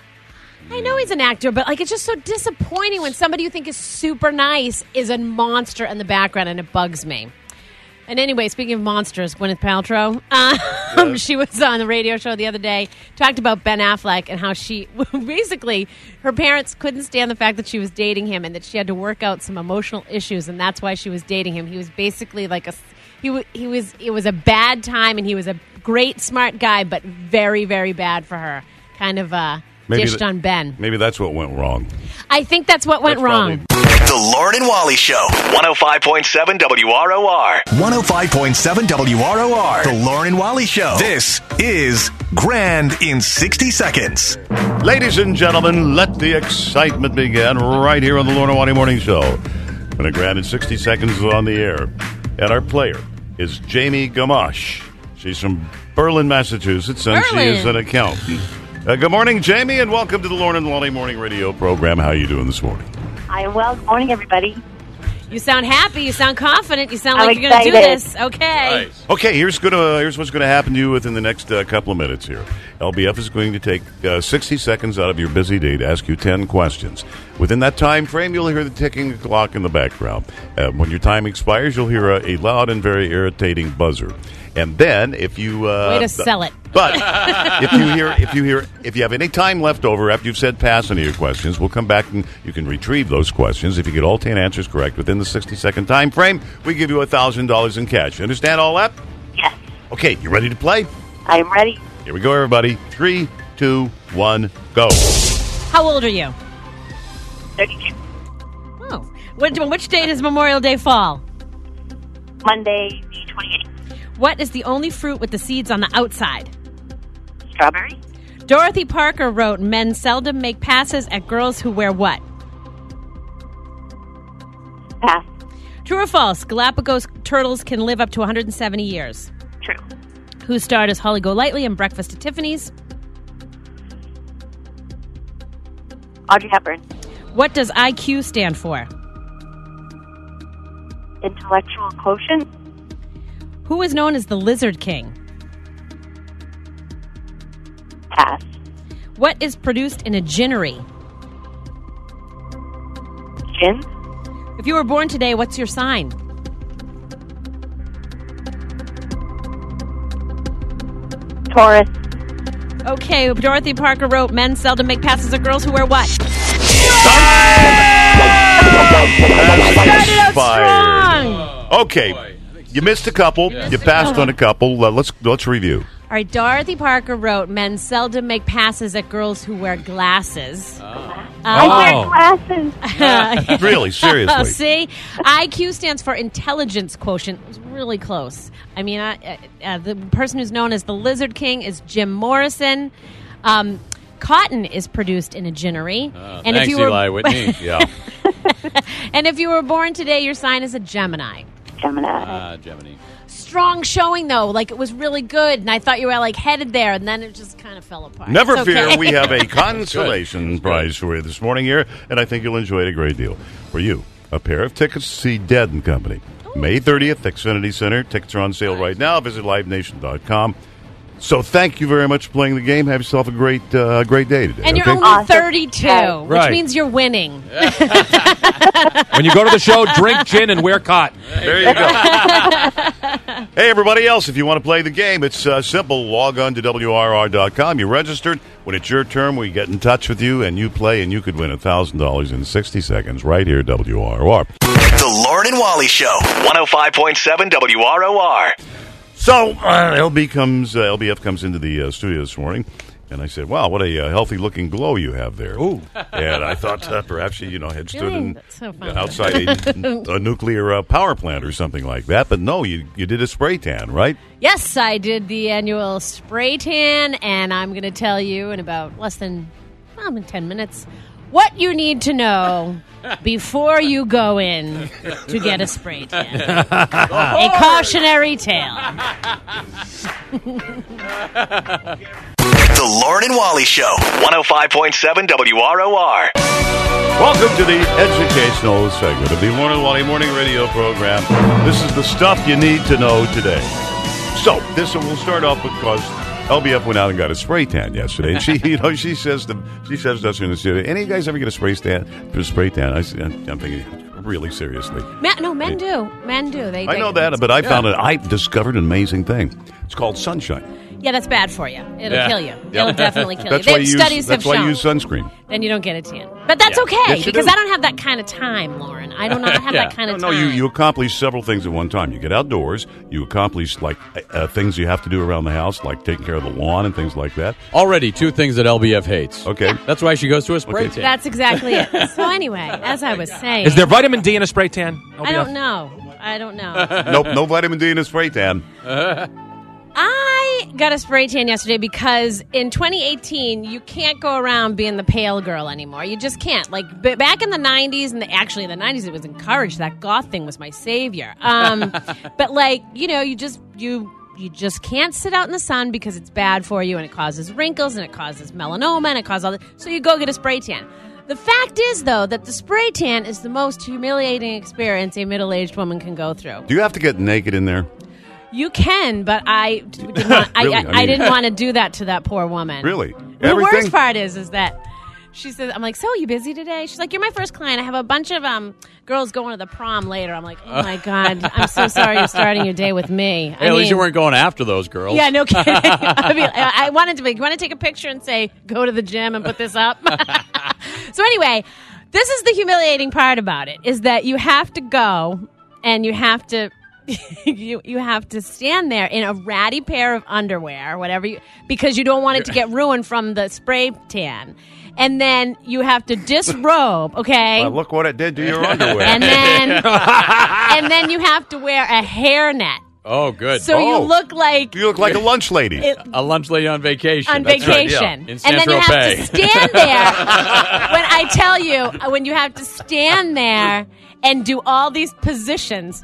I know he's an actor, but like it's just so disappointing when somebody you think is super nice is a monster in the background, and it bugs me. And anyway, speaking of monsters, Gwyneth Paltrow, um, she was on the radio show the other day, talked about Ben Affleck and how she basically her parents couldn't stand the fact that she was dating him and that she had to work out some emotional issues, and that's why she was dating him. He was basically like a he w- he was it was a bad time, and he was a great smart guy, but very very bad for her. Kind of uh, dished that- on Ben. Maybe that's what went wrong. I think that's what went wrong. The Lauren and Wally Show. one oh five point seven W R O R. one oh five point seven W R O R. The Lauren and Wally Show. This is Grand in sixty seconds. Ladies and gentlemen, let the excitement begin right here on the Lauren and Wally Morning Show. And a Grand in sixty seconds is on the air. And our player is Jamie Gamache. She's from Berlin, Massachusetts, and she is an accountant. Uh, good morning, Jamie, and welcome to the Lauren and Wally Morning Radio program. How are you doing this morning? I am well. Good morning, everybody. You sound happy. You sound confident. You sound I'm like you're going to do excited. this. Okay. Okay, here's gonna here's what's going to happen to you within the next uh, couple of minutes here. L B F is going to take uh, sixty seconds out of your busy day to ask you ten questions. Within that time frame, you'll hear the ticking clock in the background. Uh, when your time expires, you'll hear a, a loud and very irritating buzzer. And then, if you uh, Way to sell it. But if you hear, if you hear, if you have any time left over after you've said pass on your questions, we'll come back and you can retrieve those questions. If you get all ten answers correct within the sixty-second time frame, we give you one thousand dollars in cash. You understand all that? Yes. Okay, you ready to play? I am ready. Here we go, everybody. Three, two, one, go. How old are you? thirty-two. Oh. Which, which day does Memorial Day fall? Monday, the twenty-eighth. What is the only fruit with the seeds on the outside? Strawberry. Dorothy Parker wrote, men seldom make passes at girls who wear what? Pass. True or false? Galapagos turtles can live up to one hundred seventy years. True. Who starred as Holly Golightly in Breakfast at Tiffany's? Audrey Hepburn. What does I Q stand for? Intellectual quotient. Who is known as the Lizard King? Pass. What is produced in a ginnery? Gin. If you were born today, what's your sign? Taurus. Okay, Dorothy Parker wrote, men seldom make passes at girls who wear what? Started out strong. Okay, you missed a couple. You passed on a couple. Uh, let's let's review. All right, Dorothy Parker wrote, men seldom make passes at girls who wear glasses. I Oh. wear glasses. Really? Seriously? See? I Q stands for intelligence quotient. It was really close. I mean, I, uh, uh, the person who's known as the Lizard King is Jim Morrison. Um, cotton is produced in a ginnery. Uh, and thanks, if you were, Eli Whitney. Yeah. And if you were born today, your sign is a Gemini. Gemini. Ah, Gemini. Strong showing, though. Like, it was really good. And I thought you were, like, headed there. And then it just kind of fell apart. Never It's okay. fear, we have a consolation prize for you this morning here, and I think you'll enjoy it a great deal. For you, a pair of tickets to see Dead and Company. May thirtieth, Xfinity Center. Tickets are on sale right now. Visit live nation dot com. So thank you very much for playing the game. Have yourself a great uh, great day today. And you're okay? only thirty-two, which Right. means you're winning. When you go to the show, drink gin and wear cotton. There you go. Hey, everybody else, if you want to play the game, it's uh, simple. Log on to W R R dot com. You're registered. When it's your turn, we get in touch with you, and you play, and you could win one thousand dollars in sixty seconds right here at W R R. The Lauren and Wally Show, one oh five point seven W R O R. So uh, L B comes, uh, L B F comes into the uh, studio this morning, and I said, "Wow, what a uh, healthy-looking glow you have there." Ooh. And I thought uh, perhaps you, you know, had stood Really? in, That's so funny. outside a, a nuclear uh, power plant or something like that. But no, you you did a spray tan, right? Yes, I did the annual spray tan, and I'm going to tell you in about less than well, in ten minutes what you need to know before you go in to get a spray tan. A cautionary tale. The Lauren and Wally Show, one oh five point seven W R O R. Welcome to the educational segment of the Lauren and Wally Morning Radio program. This is the stuff you need to know today. So, this we'll start off because L B F went out and got a spray tan yesterday, and she, you know, she says to she says to us in the studio, "Any of you guys ever get a spray tan? A spray tan?" I, I'm thinking, really seriously. Men, no, men do. Men do. They. I they- know that, but I found it. I discovered an amazing thing. It's called sunshine. Yeah, that's bad for you. It'll Yeah. kill you. Yeah. It'll definitely kill That's you. why They- you use- studies that's have why shown. you use sunscreen. Then you don't get a tan. But that's okay, Yes, you because do. I don't have that kind of time, Lauren. I do not have that kind of no, time. no, you, you accomplish several things at one time. You get outdoors. You accomplish like uh, things you have to do around the house, like taking care of the lawn and things like that. Already two things that L B F hates. Okay. That's why she goes to a spray tan. That's exactly it. So anyway, as I was saying, Is there vitamin D in a spray tan? I don't know. I don't know. Nope, no vitamin D in a spray tan. I got a spray tan yesterday because in twenty eighteen you can't go around being the pale girl anymore. You just can't. Like b- back in the nineties, and the, actually in the nineties it was encouraged. That goth thing was my savior. Um, but like you know, you just you you just can't sit out in the sun because it's bad for you and it causes wrinkles and it causes melanoma and it causes all that. So you go get a spray tan. The fact is, though, that the spray tan is the most humiliating experience a middle-aged woman can go through. Do you have to get naked in there? You can, but I did not. Really? I, I I, I mean- didn't want to do that to that poor woman. Really? The Everything? worst part is, is that she says, I'm like, so are you busy today? She's like, you're my first client. I have a bunch of um girls going to the prom later. I'm like, oh my God, I'm so sorry you're starting your day with me. Hey, I at mean, least you weren't going after those girls. Yeah, no kidding. I mean, I I wanted to be, you want to take a picture and say, go to the gym and put this up? So anyway, this is the humiliating part about it, is that you have to go and you have to you you have to stand there in a ratty pair of underwear, whatever you, because you don't want it to get ruined from the spray tan. And then you have to disrobe, okay? Well, look what it did to your underwear. And then and then you have to wear a hairnet. Oh, good. So oh. you look like You look like a lunch lady. It- a lunch lady on vacation. on That's right, vacation. yeah. In And then you have Saint-Tropez. to stand there. When I tell you, when you have to stand there and do all these positions.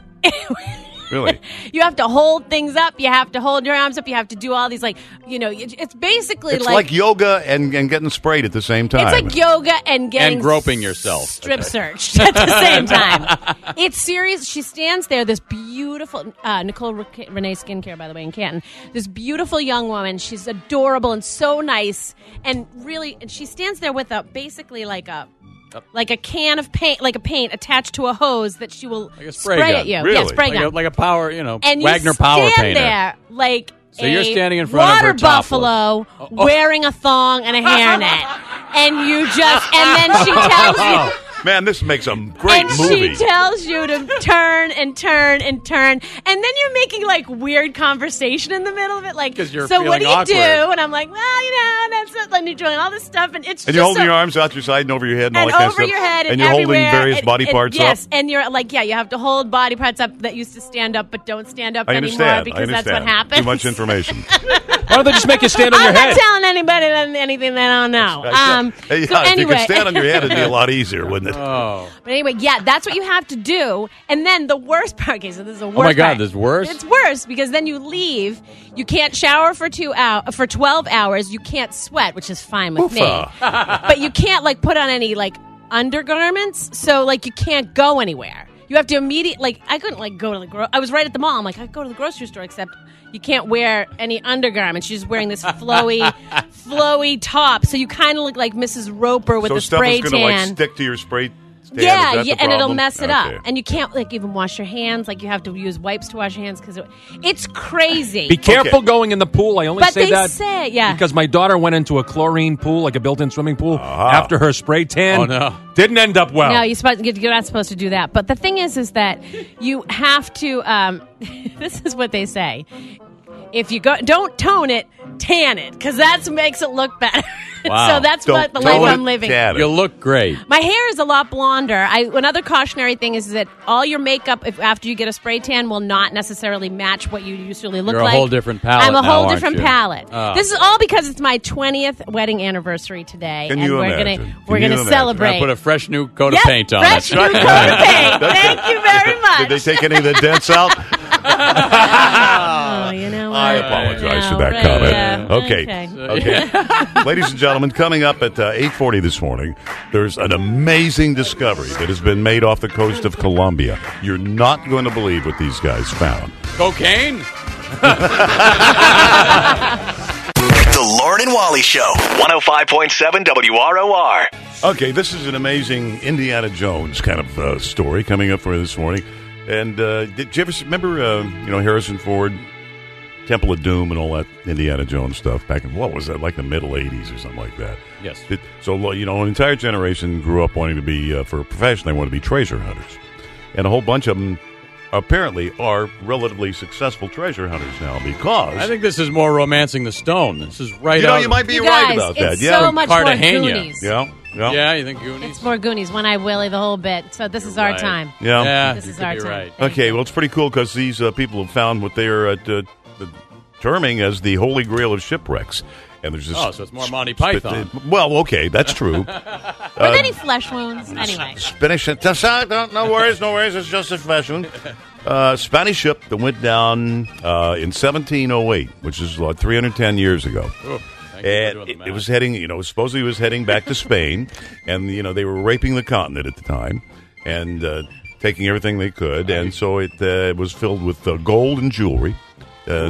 Really? You have to hold things up. You have to hold your arms up. You have to do all these, like, you know, it- it's basically It's like, like yoga and, and getting sprayed at the same time. it's like yoga and getting And groping yourself. strip searched at the same time. It's serious. She stands there, this beautiful, uh, Nicole Re- Renee Skincare, by the way, in Canton. This beautiful young woman. She's adorable and so nice. And really, and she stands there with a, basically like a, like a can of paint, like a paint attached to a hose that she will Like a spray spray gun. at you. Really? Yeah, spray like gun. A, like a power, you know, and Wagner you power stand painter. there like So a you're standing in front of her water topless. buffalo Oh, oh. wearing a thong and a hairnet, and you just and then she tells you. Man, this makes a great and movie. she tells you to turn and turn and turn, and then you're making like weird conversation in the middle of it, like, 'Cause you're so what do feeling you do? awkward. And I'm like, well, you know, that's it. And you're doing all this stuff, and it's and just you're holding so, your arms out your side and over your head and, all and that kind of over stuff. your head, and, you're holding everywhere, various and- body and- parts yes, up. and you're like, yeah, you have to hold body parts up that used to stand up, but don't stand up I anymore understand. because I that's understand. what happens. Too much information. Why don't they just make you stand on I'm your not head? telling anybody anything they don't know. Um, Hey, so yeah, if you anyway, could stand on your head, it'd be a lot easier, wouldn't it? Oh. But anyway, yeah, that's what you have to do. And then the worst part, okay, so this is the worst Oh my God, part. this is worse? It's worse because then you leave. You can't shower for two hour, for twelve hours. You can't sweat, which is fine with me. Oofa. But you can't, like, put on any, like, undergarments. So, like, you can't go anywhere. You have to immediately, like, I couldn't, like, go to the gro- I was right at the mall. I'm like, I could go to the grocery store, except you can't wear any undergarments. She's wearing this flowy, flowy top. So you kind of look like Missus Roper with so the stuff spray is going to like stick stick to your spray stand? Yeah, Is that yeah, the and it'll problem? mess it Okay. up. And you can't like even wash your hands. Like you have to use wipes to wash your hands because it, it's crazy. Be careful going in the pool. I only But say they that say, yeah. because my daughter went into a chlorine pool, like a built-in swimming pool, after her spray tan. Oh, no. Didn't end up well. No, you're, supposed, you're not supposed to do that. But the thing is, is that you have to. Um, this is what they say: if you go, don't tone it, tan it, because that makes it look better. Wow. So that's Don't what the life tone I'm it, living. tan it. You look great. My hair is a lot blonder. I, another cautionary thing is that all your makeup, if after you get a spray tan, will not necessarily match what you usually look You're a like. whole different palette I'm a now, whole aren't different you? palette. Oh. This is all because it's my twentieth wedding anniversary today, Can and you we're imagine? gonna Can we're you gonna imagine? celebrate. I put a fresh new coat Yep, of paint on fresh it. new coat of paint. Thank you very much. Did they take any of the dents out? Oh, you know what? I apologize Yeah, for that right, comment. yeah. Okay. Okay. Okay. Ladies and gentlemen, coming up at uh, eight forty this morning, there's an amazing discovery that has been made off the coast of Colombia. You're not going to believe what these guys found. Cocaine? The Lauren and Wally Show, one oh five point seven W R O R. Okay, this is an amazing Indiana Jones kind of uh, story coming up for you this morning. And uh, did you ever remember, uh, you know, Harrison Ford, Temple of Doom, and all that Indiana Jones stuff back in, what was that, like the middle eighties or something like that? Yes. It, so, you know, an entire generation grew up wanting to be, uh, for a profession, they want to be treasure hunters. And a whole bunch of them apparently are relatively successful treasure hunters now because... I think this is more Romancing the Stone. This is right You know, out you might be You right guys, about that. it's Yeah. so much more Cartagena. Goonies. Yeah. Yeah. Yeah, you think Goonies? It's more Goonies. One Eye Willie, the whole bit. So this is our Right. time. Yeah. Yeah, This you is could our be time. right. Okay, well, it's pretty cool because these uh, people have found what they are uh, t- uh, terming as the holy grail of shipwrecks. And there's this Oh, so it's more Monty Python. well, okay, that's true. Were Uh, there any flesh wounds? Anyway. Spanish ship. No, no worries, no worries. It's just a fashion. Uh, Spanish ship that went down uh, in seventeen oh eight, which is uh, three hundred ten years ago. Oh, And it, it was heading, you know, supposedly it was heading back to Spain, and you know they were raping the continent at the time, and uh, taking everything they could, and so it uh, was filled with uh, gold and jewelry, uh, s-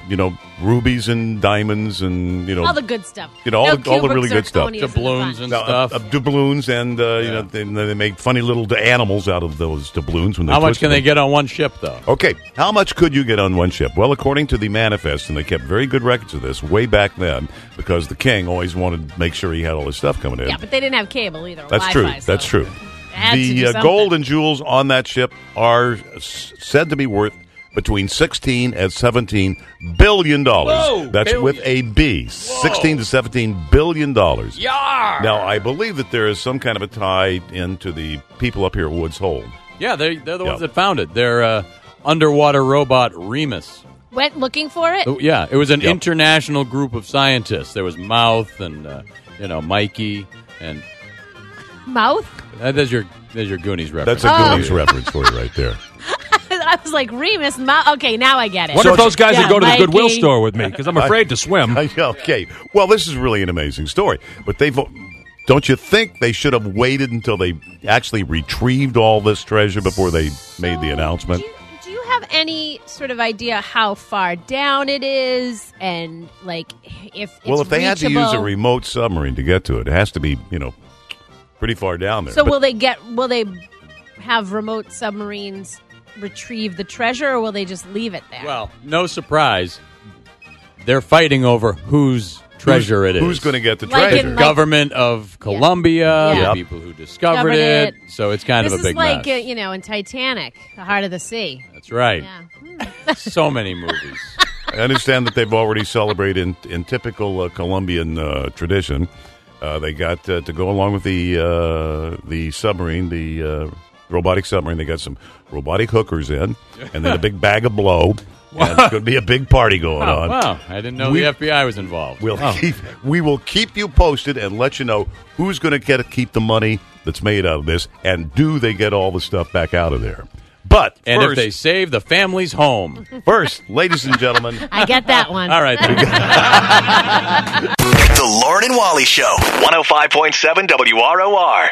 you know, rubies and diamonds and, you know. All the good stuff. You know, all, no the, all the really good stuff. Cubic zirconias Doubloons in and the Uh, stuff. uh, doubloons, and, uh, you know, they, they make funny little animals out of those doubloons. When they How much twist can them. they get on one ship, though? Okay, how much could you get on one ship? Well, according to the manifest, and they kept very good records of this way back then, because the king always wanted to make sure he had all his stuff coming in. Yeah, but they didn't have cable either. or That's Wi-Fi, true. so That's true. had to The do uh, something. gold and jewels on that ship are s- said to be worth between sixteen and seventeen billion dollars. Whoa, That's billion. with a B. Sixteen to seventeen billion dollars. Yar! Now, I believe that there is some kind of a tie into the people up here at Woods Hole. Yeah, they, they're the ones Yeah. that found it. They're uh, underwater robot Remus. Went looking for it. Oh, yeah, it was an Yep. international group of scientists. There was Mouth and uh, you know Mikey and Mouth. uh, there's your there's your Goonies reference. That's a Oh. Goonies reference for you right there. I was like Remus. Mouth. Okay, now I get it. Wonder if those guys Yeah, would go to the Mikey. Goodwill store with me because I'm afraid to swim. Okay. Well, this is really an amazing story. But they've. Don't you think they should have waited until they actually retrieved all this treasure before they made the announcement? Do you have any sort of idea how far down it is, and like if it's Well, if they had to use a reachable? remote submarine to get to it, it has to be, you know, pretty far down there. So But will they get? Will they have remote submarines retrieve the treasure, or will they just leave it there? Well, no surprise, they're fighting over whose treasure it is. who's going to get the Like treasure? in, The government of Colombia, Yeah. the people who discovered Discovered it. it. So it's kind this of a big is like mess. uh, you know in Titanic, the heart of the sea. That's right. Yeah. So many movies. I understand that they've already celebrated in, in typical uh, Colombian uh, tradition. Uh, they got uh, to go along with the uh, the submarine, the uh, robotic submarine. They got some robotic hookers in, and then a big bag of blow. And it's going to be a big party going Oh, on. wow. I didn't know We- the F B I was involved. We'll Oh. keep, we will keep you posted and let you know who's going to get to keep the money that's made out of this, and do they get all the stuff back out of there. But And first, if they save the family's home. first, ladies and gentlemen, I get that one. All right. The Lauren and Wally Show, one oh five point seven W R O R.